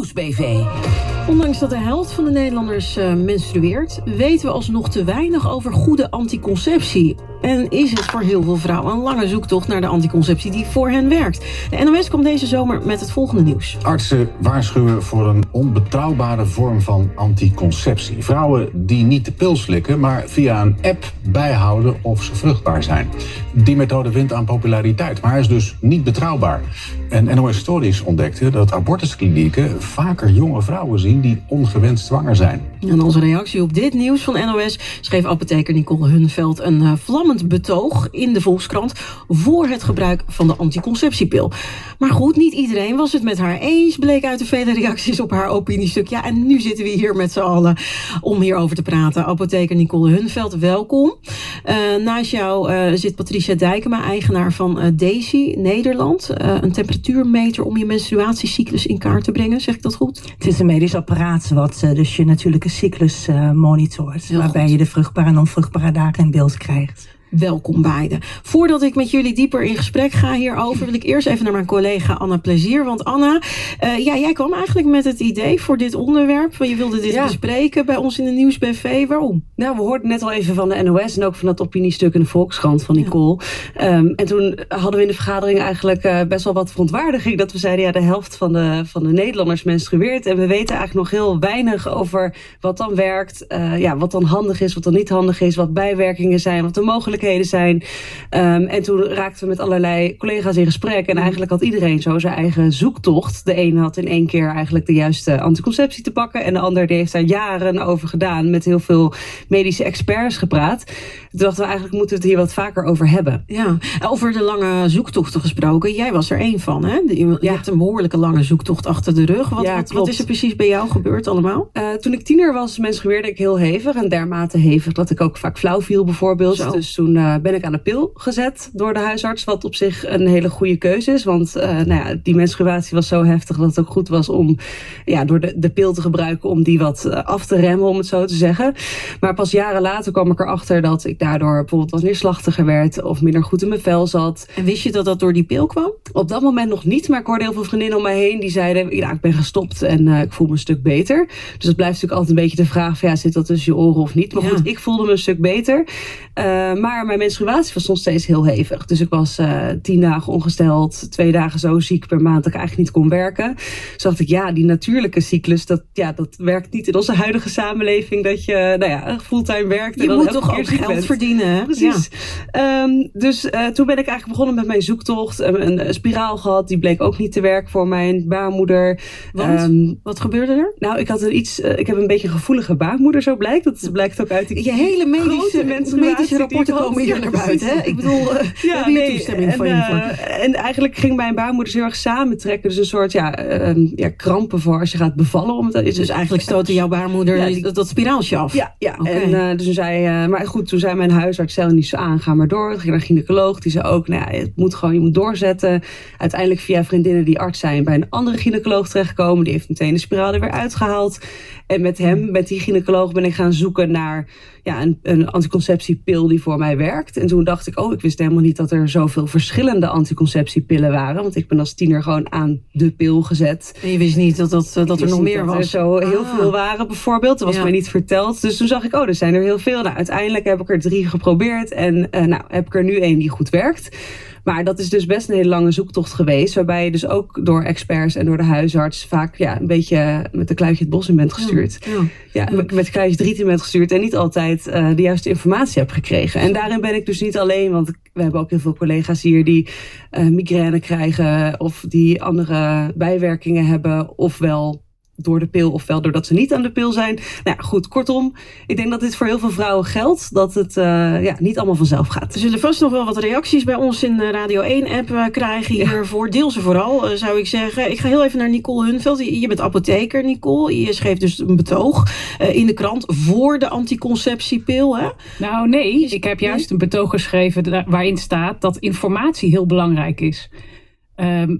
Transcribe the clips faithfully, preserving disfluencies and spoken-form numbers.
Nieuwsbv. Ondanks dat de helft van de Nederlanders uh, menstrueert, weten we alsnog te weinig over goede anticonceptie. En is het voor heel veel vrouwen een lange zoektocht naar de anticonceptie die voor hen werkt. De N O S kwam deze zomer met het volgende nieuws. Artsen waarschuwen voor een onbetrouwbare vorm van anticonceptie. Vrouwen die niet de pil slikken, maar via een app bijhouden of ze vruchtbaar zijn. Die methode wint aan populariteit, maar is dus niet betrouwbaar. En N O S Stories ontdekte dat abortusklinieken vaker jonge vrouwen zien die ongewenst zwanger zijn. En als reactie op dit nieuws van N O S schreef apotheker Nicole Hunveld een uh, vlammend betoog in de Volkskrant voor het gebruik van de anticonceptiepil. Maar goed, niet iedereen was het met haar eens, bleek uit de vele reacties op haar opiniestuk. Ja, en nu zitten we hier met z'n allen om hierover te praten. Apotheker Nicole Hunveld, welkom. Uh, naast jou uh, zit Patricia Dijkema, eigenaar van uh, Daisy Nederland. Uh, een temperatuurmeter om je menstruatiecyclus in kaart te brengen. Zeg ik dat goed? Het is een medisch apparaat wat uh, dus je natuurlijke cyclus uh, monitort. Heel waarbij goed. je de vruchtbare en onvruchtbare dagen in beeld krijgt. Welkom beiden. Voordat ik met jullie dieper in gesprek ga hierover, wil ik eerst even naar mijn collega Anna Plezier. Want Anna, uh, ja, jij kwam eigenlijk met het idee voor dit onderwerp. Je wilde dit ja. bespreken bij ons in de Nieuwsbv. Waarom? Nou, we hoorden net al even van de N O S en ook van dat opiniestuk in de Volkskrant van Nicole. Ja. Um, en toen hadden we in de vergadering eigenlijk uh, best wel wat verontwaardiging. Dat we zeiden, ja, de helft van de, van de Nederlanders menstrueert. En we weten eigenlijk nog heel weinig over wat dan werkt. Uh, ja, wat dan handig is, wat dan niet handig is. Wat bijwerkingen zijn, wat de mogelijkheden zijn. Um, en toen raakten we met allerlei collega's in gesprek. En eigenlijk had iedereen zo zijn eigen zoektocht. De een had in één keer eigenlijk de juiste anticonceptie te pakken. En de ander die heeft daar jaren over gedaan. Met heel veel medische experts gepraat. Toen dachten we eigenlijk moeten we het hier wat vaker over hebben. Ja, over de lange zoektochten gesproken. Jij was er één van, hè? Je ja. hebt een behoorlijke lange zoektocht achter de rug. Wat, ja, wat, wat is er precies bij jou gebeurd allemaal? Uh, toen ik tiener was, menstrueerde ik heel hevig. En dermate hevig dat ik ook vaak flauw viel bijvoorbeeld. Zo. Dus toen uh, ben ik aan de pil gezet door de huisarts. Wat op zich een hele goede keuze is. Want uh, nou ja, die menstruatie was zo heftig dat het ook goed was om ja, door de, de pil te gebruiken. Om die wat uh, af te remmen, om het zo te zeggen. Maar pas jaren later kwam ik erachter dat ik daardoor bijvoorbeeld wat neerslachtiger werd. Of minder goed in mijn vel zat. En wist je dat dat door die pil kwam? Op dat moment nog niet. Maar ik hoorde heel veel vriendinnen om mij heen die zeiden, ja, ik ben gestopt en uh, ik voel me een stuk beter. Dus dat blijft natuurlijk altijd een beetje de vraag van, ja, zit dat tussen je oren of niet? Maar goed, ja. ik voelde me een stuk beter. Uh, maar mijn menstruatie was nog steeds heel hevig. Dus ik was uh, tien dagen ongesteld, twee dagen zo ziek per maand dat ik eigenlijk niet kon werken. Dus dacht ik, ja, die natuurlijke cyclus, dat, ja, dat werkt niet in onze huidige samenleving. Dat je, nou ja, fulltime werkt. En je dan moet toch ook geld bent. verdienen, hè? Precies. Ja. Um, dus uh, toen ben ik eigenlijk begonnen met mijn zoektocht. Een, een, een spiraal gehad, die bleek ook niet te werken voor mijn baarmoeder. Want? Um, wat gebeurde er? Nou, ik had er iets, uh, ik heb een beetje een gevoelige baarmoeder, zo blijkt. Dat blijkt ook uit die je hele medische, medische rapporten komen hier naar buiten, hè? Ik bedoel, uh, ja, heb je nee, toestemming en, van je uh, voor. En eigenlijk ging mijn baarmoeder heel erg samentrekken. Dus een soort ja, uh, ja, krampen voor als je gaat bevallen. Om het, dus, dus eigenlijk stoten jouw baarmoeder ja, die, dat, dat spiraaltje af? Ja, ja. Okay. En uh, dus toen zei, uh, maar goed, toen zei mijn huisarts, stel niet zo aan, ga maar door. Toen ging naar een gynaecoloog, die zei ook, nou ja, het moet gewoon, je moet doorzetten. Uiteindelijk via vriendinnen die arts zijn bij een andere gynaecoloog terechtgekomen. Die heeft meteen de spiraal er weer uitgehaald. En met hem, met die gynaecoloog, ben ik gaan zoeken naar ja, een, een anticonceptiepil die voor mij werkt. En toen dacht ik, oh, ik wist helemaal niet dat er zoveel verschillende anticonceptiepillen waren. Want ik ben als tiener gewoon aan de pil gezet. En je wist niet dat, dat, dat er nog meer dat was? Er zo heel ah. veel waren bijvoorbeeld. Dat was ja. mij niet verteld. Dus toen zag ik, oh, er zijn er heel veel. Nou, uiteindelijk heb ik er drie geprobeerd. En uh, nou, heb ik er nu één die goed werkt. Maar dat is dus best een hele lange zoektocht geweest. Waarbij je dus ook door experts en door de huisarts vaak ja, een beetje met een kluitje het bos in bent gestuurd. Ja, ja. ja met een kluitje driet in bent gestuurd en niet altijd uh, de juiste informatie heb gekregen. En daarin ben ik dus niet alleen, want we hebben ook heel veel collega's hier die uh, migraine krijgen of die andere bijwerkingen hebben, ofwel door de pil, ofwel doordat ze niet aan de pil zijn. Nou ja, goed, kortom, ik denk dat dit voor heel veel vrouwen geldt, dat het uh, ja, niet allemaal vanzelf gaat. We zullen vast nog wel wat reacties bij ons in de Radio één-app uh, krijgen hiervoor. Ja. Deel ze vooral, uh, zou ik zeggen. Ik ga heel even naar Nicole Hunveld. Je bent apotheker, Nicole. Je schreef dus een betoog uh, in de krant voor de anticonceptiepil, hè? Nou, nee. Ik heb juist een betoog geschreven waarin staat dat informatie heel belangrijk is. Um,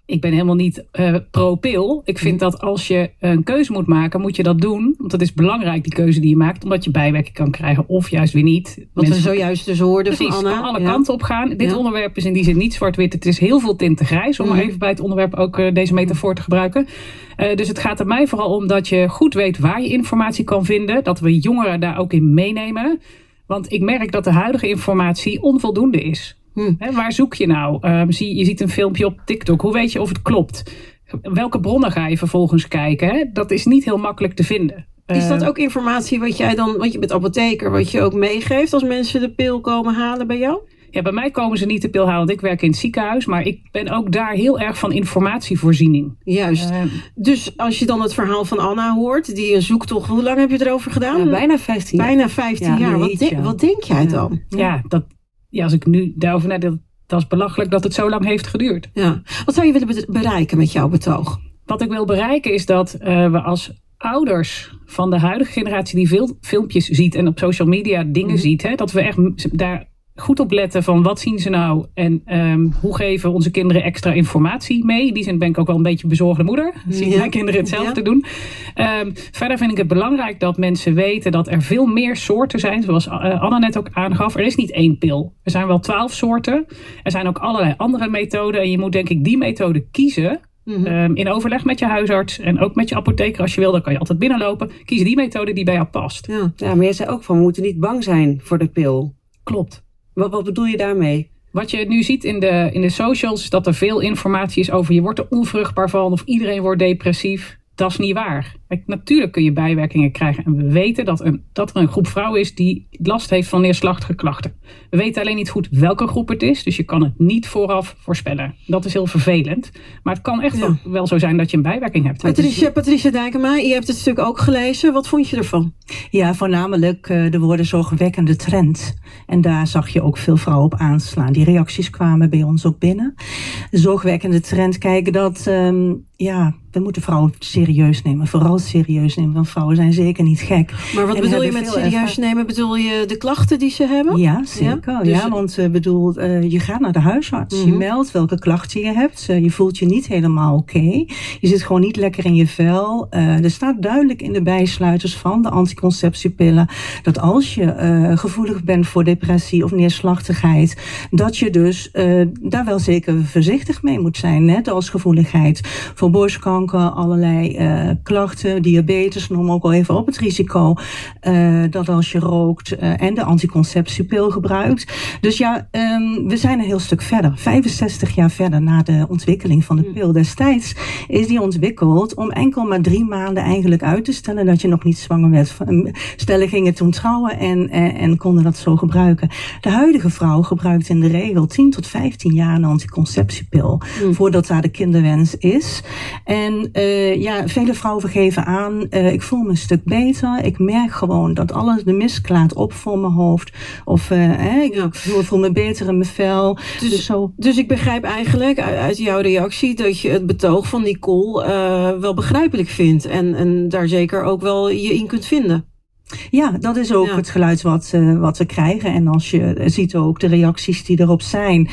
Ik ben helemaal niet uh, pro-pil. Ik vind dat als je een keuze moet maken, moet je dat doen. Want het is belangrijk, die keuze die je maakt. Omdat je bijwerking kan krijgen of juist weer niet. Wat Mensen... we zojuist dus hoorden Precies, van Anna. Kan alle ja. kanten op gaan. Dit ja. onderwerp is in die zin niet zwart-wit. Het is heel veel tinten grijs. Om mm. maar even bij het onderwerp ook uh, deze metafoor te gebruiken. Uh, dus het gaat er mij vooral om dat je goed weet waar je informatie kan vinden. Dat we jongeren daar ook in meenemen. Want ik merk dat de huidige informatie onvoldoende is. Hmm. He, waar zoek je nou? Um, zie, je ziet een filmpje op TikTok. Hoe weet je of het klopt? Welke bronnen ga je vervolgens kijken? He? Dat is niet heel makkelijk te vinden. Is dat ook informatie wat jij dan, want je bent apotheker, wat je ook meegeeft als mensen de pil komen halen bij jou? Ja, bij mij komen ze niet de pil halen, want ik werk in het ziekenhuis. Maar ik ben ook daar heel erg van informatievoorziening. Juist. Uh, dus als je dan het verhaal van Anna hoort, die een zoektocht, hoe lang heb je erover gedaan? Ja, bijna vijftien jaar. Bijna vijftien ja, jaar. Wat, de, wat denk jij dan? Ja, ja, dat, ja als ik nu daarover nadenk, dat is belachelijk dat het zo lang heeft geduurd. Ja. Wat zou je willen bereiken met jouw betoog? Wat ik wil bereiken is dat uh, we als ouders van de huidige generatie die veel filmpjes ziet en op social media dingen mm-hmm. ziet, hè, dat we echt daar goed op letten van wat zien ze nou en um, hoe geven we onze kinderen extra informatie mee. In die zin ben ik ook wel een beetje bezorgde moeder. Zie ik ja. mijn kinderen hetzelfde ja. doen. Um, verder vind ik het belangrijk dat mensen weten dat er veel meer soorten zijn. Zoals uh, Anna net ook aangaf. Er is niet één pil. Er zijn wel twaalf soorten. Er zijn ook allerlei andere methoden. En je moet denk ik die methode kiezen. Mm-hmm. Um, in overleg met je huisarts en ook met je apotheker als je wil. Dan kan je altijd binnenlopen. Kies die methode die bij jou past. Ja, ja maar jij zei ook van we moeten niet bang zijn voor de pil. Klopt. Wat, wat bedoel je daarmee? Wat je nu ziet in de, in de socials, dat er veel informatie is over je wordt er onvruchtbaar van of iedereen wordt depressief. Dat is niet waar. Kijk, natuurlijk kun je bijwerkingen krijgen. En we weten dat, een, dat er een groep vrouwen is die last heeft van neerslachtige klachten. We weten alleen niet goed welke groep het is. Dus je kan het niet vooraf voorspellen. Dat is heel vervelend. Maar het kan echt ja. wel, wel zo zijn dat je een bijwerking hebt. Patricia, Patricia Dijkema, je hebt het stuk ook gelezen. Wat vond je ervan? Ja, voornamelijk uh, de woorden zorgwekkende trend. En daar zag je ook veel vrouwen op aanslaan. Die reacties kwamen bij ons ook binnen. Zorgwekkende trend, kijk dat... Um, ja, we moeten vrouwen serieus nemen. Vooral serieus nemen, want vrouwen zijn zeker niet gek. Maar wat en bedoel je met serieus ervaar... nemen? Bedoel je de klachten die ze hebben? Ja, zeker. Ja, dus... ja want uh, bedoel, uh, je gaat naar de huisarts. Mm-hmm. Je meldt welke klachten je hebt. Uh, je voelt je niet helemaal oké. Okay. Je zit gewoon niet lekker in je vel. Uh, er staat duidelijk in de bijsluiters van de anticonceptiepillen dat als je uh, gevoelig bent voor depressie of neerslachtigheid, dat je dus uh, daar wel zeker voorzichtig mee moet zijn. Net als gevoeligheid voor borstkanker, allerlei uh, klachten, diabetes, noem ook al even op het risico. Uh, dat als je rookt uh, en de anticonceptiepil gebruikt. Dus ja, um, we zijn een heel stuk verder. vijfenzestig jaar verder na de ontwikkeling van de pil. Destijds is die ontwikkeld om enkel maar drie maanden eigenlijk uit te stellen dat je nog niet zwanger werd. Stellen gingen toen trouwen en, en, en konden dat zo gebruiken. De huidige vrouw gebruikt in de regel tien tot vijftien jaar een anticonceptiepil. Mm. Voordat daar de kinderwens is. En uh, ja, vele vrouwen geven aan, uh, ik voel me een stuk beter. Ik merk gewoon dat alles de mist klaart op voor mijn hoofd. Of uh, hè, ik ja. voel me beter in mijn vel. Dus, dus, zo. dus ik begrijp eigenlijk uit, uit jouw reactie dat je het betoog van Nicole uh, wel begrijpelijk vindt. En, en daar zeker ook wel je in kunt vinden. Ja, dat is ook ja. het geluid wat, uh, wat we krijgen. En als je ziet ook de reacties die erop zijn.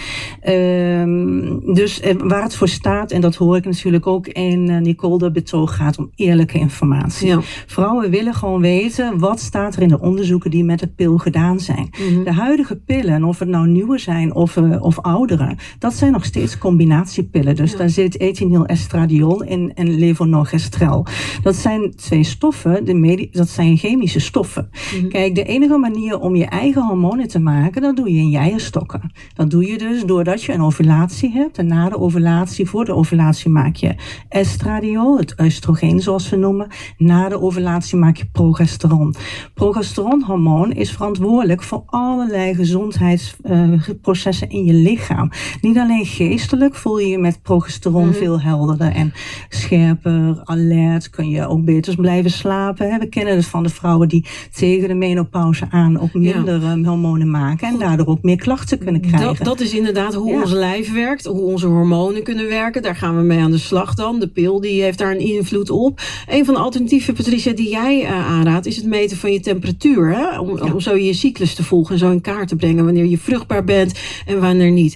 Um, dus uh, waar het voor staat, en dat hoor ik natuurlijk ook in uh, Nicole, de betoog gaat om eerlijke informatie. Ja. Vrouwen willen gewoon weten, wat staat er in de onderzoeken die met de pil gedaan zijn. Mm-hmm. De huidige pillen, of het nou nieuwe zijn of, uh, of oudere, dat zijn nog steeds combinatiepillen. Dus ja. daar zit ethinylestradiol in en levonorgestrel. Dat zijn twee stoffen, de medi- dat zijn chemische stoffen. Mm-hmm. Kijk, de enige manier om je eigen hormonen te maken, dat doe je in je eierstokken. Dat doe je dus doordat je een ovulatie hebt. En na de ovulatie, voor de ovulatie maak je estradiol, het oestrogeen zoals we noemen. Na de ovulatie maak je progesteron. Progesteronhormoon is verantwoordelijk voor allerlei gezondheidsprocessen uh, in je lichaam. Niet alleen geestelijk voel je je met progesteron mm-hmm. veel helderder en scherper, alert. Kun je ook beter blijven slapen. We kennen het van de vrouwen die tegen de menopauze aan ook minder ja. hormonen maken en daardoor ook meer klachten kunnen krijgen. Dat, dat is inderdaad hoe ja. ons lijf werkt, hoe onze hormonen kunnen werken. Daar gaan we mee aan de slag dan. De pil die heeft daar een invloed op. Een van de alternatieven, Patricia, die jij uh, aanraadt, is het meten van je temperatuur. Hè? Om, ja. om zo je cyclus te volgen en zo in kaart te brengen wanneer je vruchtbaar bent en wanneer niet.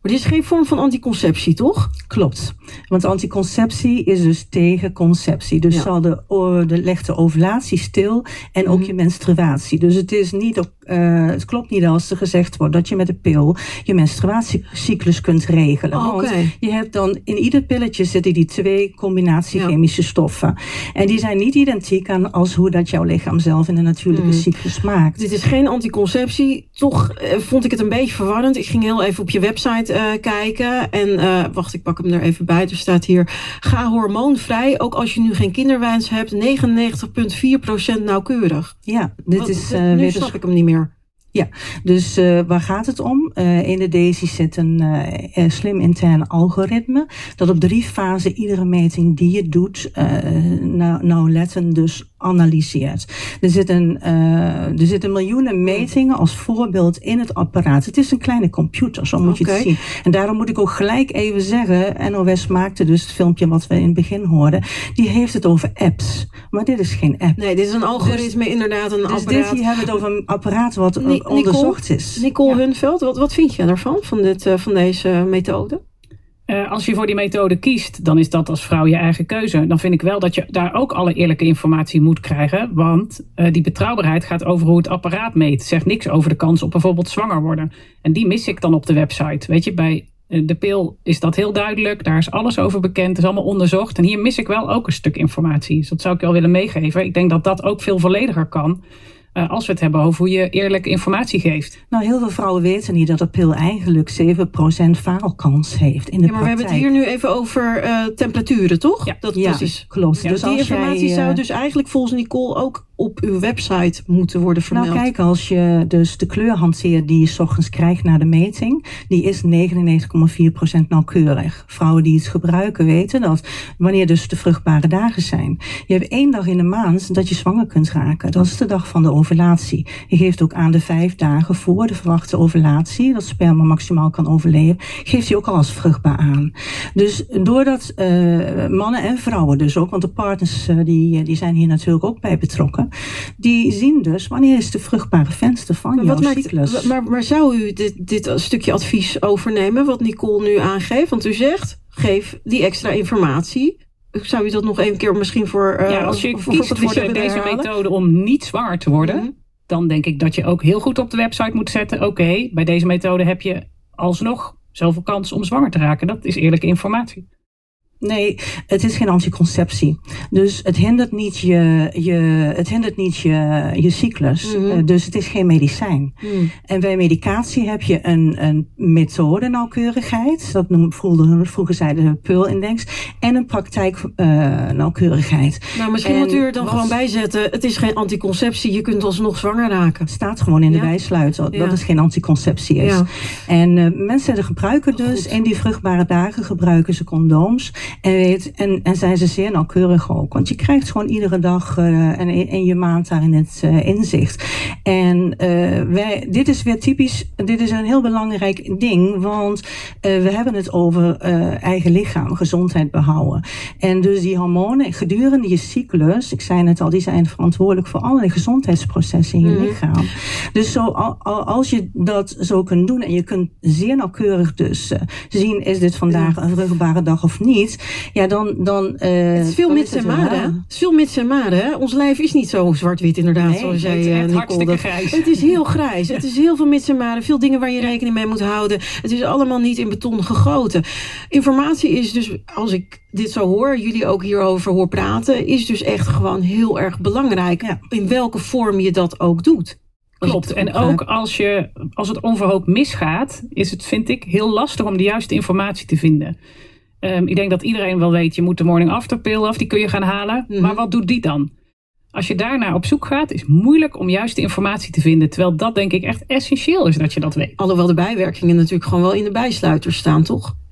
Maar dit is geen vorm van anticonceptie, toch? Klopt. Want anticonceptie is dus tegen conceptie. Dus Ja. zal de, de, legt de ovulatie stil en ook Mhm. je menstruatie. Dus het, is niet, uh, het klopt niet als er gezegd wordt dat je met de pil je menstruatiecyclus kunt regelen. Oh, Want oké. je hebt dan in ieder pilletje zitten die twee combinatie Ja. chemische stoffen. En die zijn niet identiek aan als hoe dat jouw lichaam zelf in de natuurlijke Mhm. cyclus maakt. Dit is geen anticonceptie. Toch eh, vond ik het een beetje verwarrend. Ik ging heel even op je website uh, kijken. En uh, wacht, ik pak hem er even bij. Er staat hier: ga hormoonvrij, ook als je nu geen kinderwens hebt. negenennegentig komma vier procent nauwkeurig. Ja, dit Wat, is dit- uh, nu wetens- snap ik hem niet meer. Ja, dus uh, waar gaat het om? Uh, in de DAISY zit een uh, slim intern algoritme dat op drie fasen iedere meting die je doet uh, nou, nauwlettend dus analyseert. Er zitten, uh, er zitten miljoenen metingen als voorbeeld in het apparaat. Het is een kleine computer, zo moet je Oké. het zien. En daarom moet ik ook gelijk even zeggen, N O S maakte dus het filmpje wat we in het begin hoorden, die heeft het over apps. Maar dit is geen app. Nee, dit is een algoritme, inderdaad, een Dus apparaat. dit hier hebben we het over een apparaat wat Ni- Nicole- onderzocht is. Nicole Ja. Hunveld, wat, wat vind je daarvan, van, dit, uh, van deze methode? Uh, als je voor die methode kiest, dan is dat als vrouw je eigen keuze. Dan vind ik wel dat je daar ook alle eerlijke informatie moet krijgen. Want uh, die betrouwbaarheid gaat over hoe het apparaat meet. Het zegt niks over de kans op bijvoorbeeld zwanger worden. En die mis ik dan op de website. Weet je, bij uh, de pil is dat heel duidelijk. Daar is alles over bekend. Het is allemaal onderzocht. En hier mis ik wel ook een stuk informatie. Dus dat zou ik wel willen meegeven. Ik denk dat dat ook veel vollediger kan. Uh, als we het hebben over hoe je eerlijke informatie geeft. Nou, heel veel vrouwen weten niet dat de pil eigenlijk zeven procent faalkans heeft in de Ja, maar we hebben het hier nu even over uh, temperaturen, toch? Ja. dat, Ja, dat is, klopt. Ja, Dus die als informatie jij, zou uh, dus eigenlijk volgens Nicole ook op uw website moeten worden vermeld. Nou kijk, als je dus de kleur hanteert die je 's ochtends krijgt na de meting, die is negenennegentig komma vier procent nauwkeurig. Vrouwen die het gebruiken weten dat wanneer dus de vruchtbare dagen zijn. Je hebt één dag in de maand dat je zwanger kunt raken. Dat is de dag van de ovulatie. Je geeft ook aan de vijf dagen voor de verwachte ovulatie, dat sperma maximaal kan overleven, geeft hij ook al als vruchtbaar aan. Dus doordat uh, mannen en vrouwen dus ook, want de partners uh, die, die zijn hier natuurlijk ook bij betrokken, die zien dus wanneer is de vruchtbare venster van Maar, jouw wat maakt, cyclus. maar, maar zou u dit, dit stukje advies overnemen, wat Nicole nu aangeeft? Want u zegt, geef die extra informatie. Zou u dat nog een keer misschien voor... Uh, Ja, als je voor, kiest voor, voor voor de- deze herhalen? methode om niet zwanger te worden, Mhm. dan denk ik dat je ook heel goed op de website moet zetten. Oké, okay, bij deze methode heb je alsnog zoveel kans om zwanger te raken. Dat is eerlijke informatie. Nee, het is geen anticonceptie. Dus het hindert niet je, je, het hindert niet je, je cyclus. Mhm. Uh, dus het is geen medicijn. Hmm. En bij medicatie heb je een, een methode nauwkeurigheid. Dat noemen, vroeger, vroeger zeiden de Pearl-index. En een praktijk uh, nauwkeurigheid. Nou, misschien En moet u er dan wat- gewoon bij zetten. Het is geen anticonceptie, je kunt alsnog zwanger raken. Staat gewoon in de Ja. bijsluit dat Ja. het geen anticonceptie is. Ja. En uh, mensen gebruiken dus Goed. in die vruchtbare dagen gebruiken ze condooms. En, weet, en, en zijn ze zeer nauwkeurig ook. Want je krijgt gewoon iedere dag uh, en in, in je maand daarin het uh, inzicht. En uh, wij, dit is weer typisch, dit is een heel belangrijk ding. Want uh, we hebben het over uh, eigen lichaam, gezondheid behouden. En dus die hormonen gedurende je cyclus, ik zei het al, die zijn verantwoordelijk voor allerlei gezondheidsprocessen in je Mhm. lichaam. Dus zo, al, al- als je dat zo kunt doen en je kunt zeer nauwkeurig dus uh, zien, is dit vandaag een vruchtbare dag of niet, ja dan... dan uh, Het is veel dan mits en wel. maren. hè? Het is veel mits en maren. hè? Ons lijf is niet zo zwart-wit inderdaad, Nee, zoals jij, het is eh, echt Nicole. hartstikke dat- grijs. Het is heel grijs. Het is heel veel mits en maren. Veel dingen waar je rekening mee moet houden. Het is allemaal niet in beton gegoten. Informatie is dus, als ik dit zo hoor, jullie ook hierover hoor praten, is dus echt gewoon heel erg belangrijk. Ja. In welke vorm je dat ook doet. Klopt. En ook als, je, als het onverhoopt misgaat, is het, vind ik, heel lastig om de juiste informatie te vinden. Um, ik denk dat iedereen wel weet, je moet de morning after pill af, die kun je gaan halen. Mhm. Maar wat doet die dan? Als je daarnaar op zoek gaat, is het moeilijk om juiste informatie te vinden. Terwijl dat denk ik echt essentieel is dat je dat weet. Alhoewel de bijwerkingen natuurlijk gewoon wel in de bijsluiters staan, toch?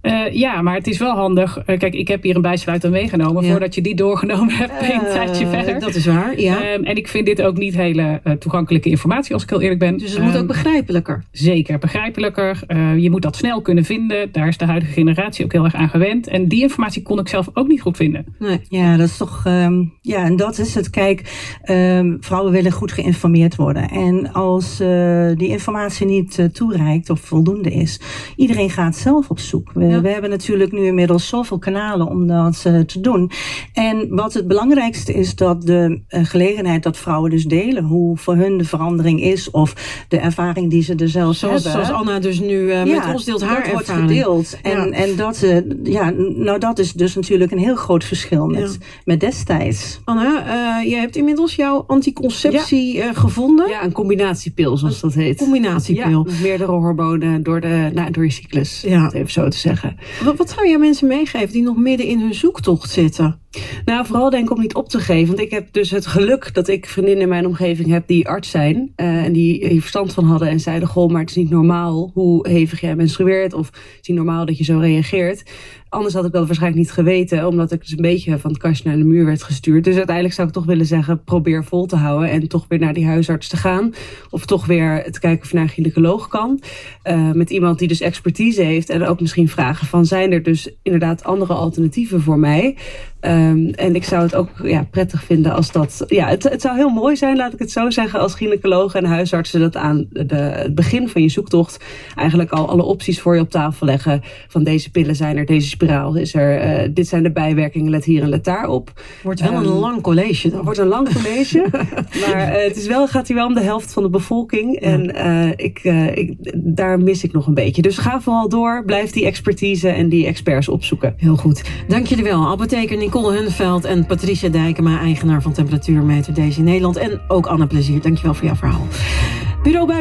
Uh, ja, maar het is wel handig. Uh, kijk, ik heb hier een bijsluiter meegenomen. Ja. Voordat je die doorgenomen hebt, ben je een uh, tijdje verder. Dat is waar, ja. Um, en ik vind dit ook niet hele uh, toegankelijke informatie, als ik heel eerlijk ben. Dus het um, moet ook begrijpelijker. Zeker, begrijpelijker. Uh, je moet dat snel kunnen vinden. Daar is de huidige generatie ook heel erg aan gewend. En die informatie kon ik zelf ook niet goed vinden. Nee. Ja, dat is toch... Um, ja, en dat is het. Kijk, um, vrouwen willen goed geïnformeerd worden. En als uh, die informatie niet uh, toereikt of voldoende is, iedereen gaat zelf op zoek. We, ja. we hebben natuurlijk nu inmiddels zoveel kanalen om dat uh, te doen. En wat het belangrijkste is, dat de uh, gelegenheid dat vrouwen dus delen hoe voor hun de verandering is of de ervaring die ze er zelf zoals, hebben. Zoals Anna dus nu uh, ja, met ons deelt haar dat ervaring. wordt gedeeld. En, ja. en dat, uh, ja, nou, dat is dus natuurlijk een heel groot verschil met, ja. met destijds. Anna, uh, je hebt inmiddels jouw anticonceptie ja. uh, gevonden. Ja, een combinatiepil zoals dat heet. Combinatiepil. Ja, meerdere hormonen door, de, nou, door je cyclus, ja. om het even zo te zeggen. Wat, wat zou jij mensen meegeven die nog midden in hun zoektocht zitten? Nou, vooral denk ik om niet op te geven. Want ik heb dus het geluk dat ik vriendinnen in mijn omgeving heb die arts zijn. Uh, en die hier verstand van hadden en zeiden, goh, maar het is niet normaal hoe hevig jij menstrueert. Of het is niet normaal dat je zo reageert. Anders had ik dat waarschijnlijk niet geweten. Omdat ik dus een beetje van het kastje naar de muur werd gestuurd. Dus uiteindelijk zou ik toch willen zeggen, probeer vol te houden. En toch weer naar die huisarts te gaan. Of toch weer te kijken of je naar een gynaecoloog kan. Uh, met iemand die dus expertise heeft. En ook misschien vragen van, zijn er dus inderdaad andere alternatieven voor mij? Um, en ik zou het ook ja, prettig vinden als dat... Ja, het, het zou heel mooi zijn, laat ik het zo zeggen, als gynaecologen en huisartsen dat aan de, het begin van je zoektocht eigenlijk al alle opties voor je op tafel leggen. Van deze pillen zijn er, deze spiraal is er, uh, dit zijn de bijwerkingen, let hier en let daar op. Wordt wel um, een lang college dan. Wordt een lang college, maar uh, het is wel, gaat hier wel om de helft van de bevolking. Ja. En uh, ik, uh, ik, daar mis ik nog een beetje. Dus ga vooral door, blijf die expertise en die experts opzoeken. Heel goed. Dank jullie wel. Apotheker Nicole Hunneveld en Patricia Dijkema, eigenaar van Temperatuurmeter Daisy Nederland. En ook Anna Plezier. Dankjewel voor jouw verhaal. Bureau